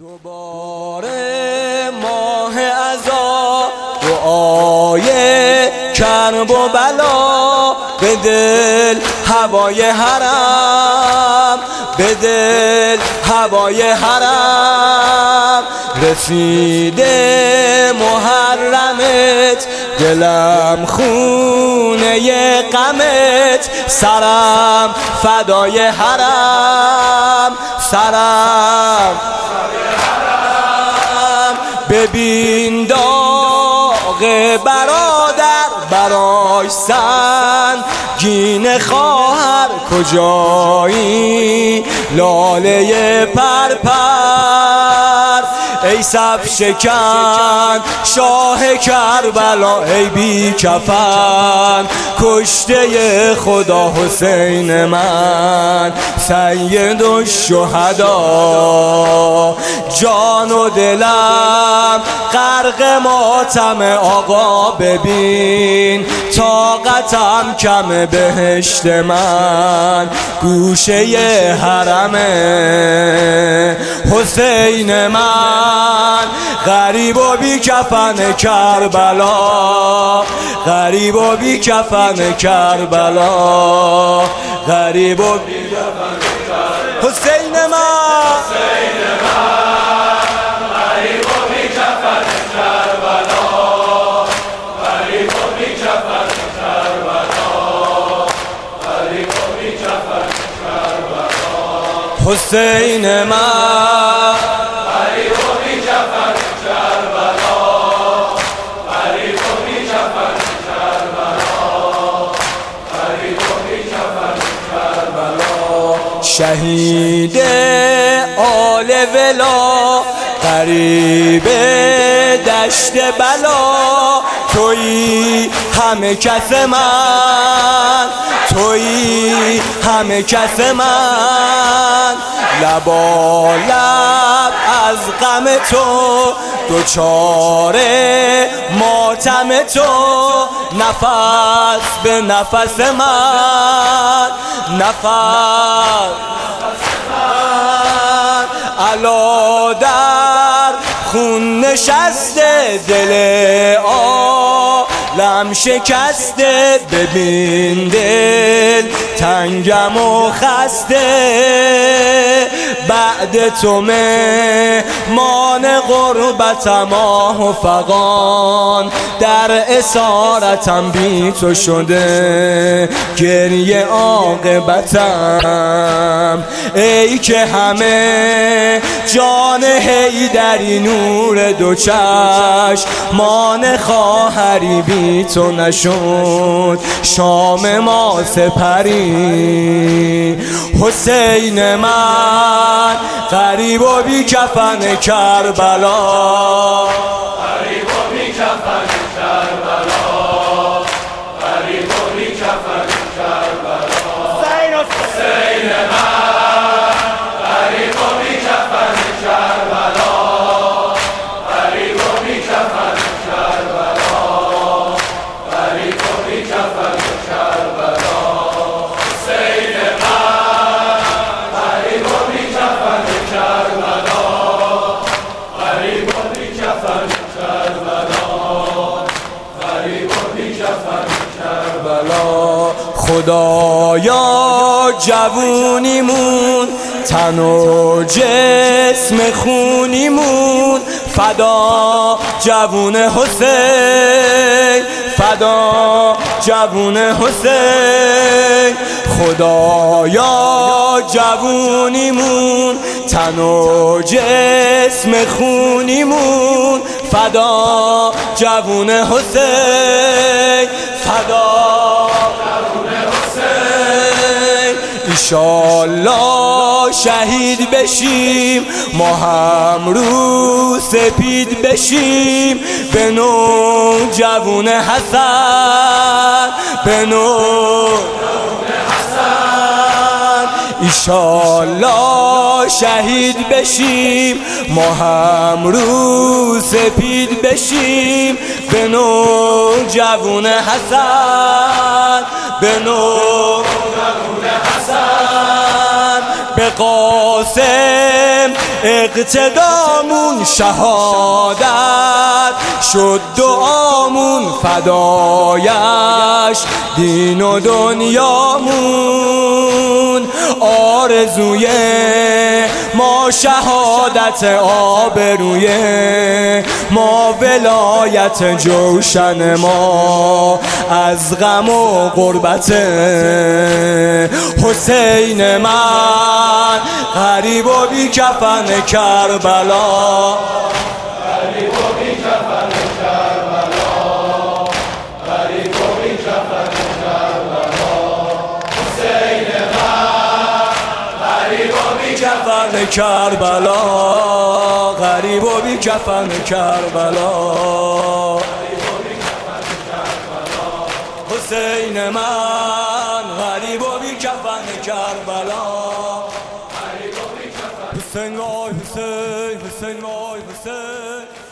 دوباره ماه عزا دعای کرب و بلا به دل هوای حرم، به دل هوای حرم رسیده محرمت، دلم خونه غمت، سرم فدای حرم، سرم ببین داغ برادر برای سنگین خواهر، کجایی لاله پرپر ای صف شکن شاه کربلا، ای بی کفن کشته خدا حسین من سید الشهدا، جان و دلم غرق ماتم آقا، ببین طاقتم کم بهشت من گوشه حرمه، حسین من غریب و بی کفن کربلا، غریب و بی کفن کربلا، غریب و بی کفن کربلا، حسین من غریب و بی کفن کربلا، غریب و بی کفن کربلا، غریب و بی کفن کربلا، حسین من غریب و بی کفن کربلا، غریب و بی کفن کربلا، غریب و بی کفن کربلا، شهید آل ولا غریب دشت بلا، تویی همه کس من، تویی همه کس من، لبالب از غم تو دوچار ماتم تو، نفس به نفس من، نفس علا در خون نشسته، دل عالم شکسته، ببین دل تنگم و خسته، بعد تو مهمان غربتم آه و فغان، در اسارتم بی تو شده گریه عاقبتم، ای که همه جان حیدری نور دو چشمان خواهری، بی تو نشد شام ما سپری، حسین من غریب و بی کفن کربلا، غریب و بی کفن کربلا، غریب و بی کفن کربلا، حسین من غریب و بی کفن کربلا، غریب و بی کفن کربلا، غریب و بی کفن کربلا، حسین من غریب و بی کفن کربلا، غریب و بی کفن کربلا، غریب و بی کفن کربلا، خدایا جوونیمون تن و جسم خونیمون، فدا جوون حسین، فدا جوون حسین، خدایا جوونیمون تن و جسم خونیمون، فدا جوون حسین، فدا جوون حسین، ایشالله شهید بشیم ما هم رو سپید بشیم، به نو جوون حسن، به نو جوون حسن، ایشالله شهید بشیم ما هم رو سپید بشیم، به نو جوون حسن، به نو جوون حسن، به قاسم اقتدامون شهادت شد، دعامون فدایش دین و دنیامون. آرزوی ما شهادت، آبروی ما ولایت، جوشن ما از غم و غربت. حسین من غریب و بی کفن کربلا، غریب و بی کفن کربلا، غریب و بی کفن کربلا. حسین من غریب و بی کفن کربلا، غریب و بی کفن کربلا. حسین من غریب و بی کفن کربلا. حسین وای حسین، حسین وای حسین.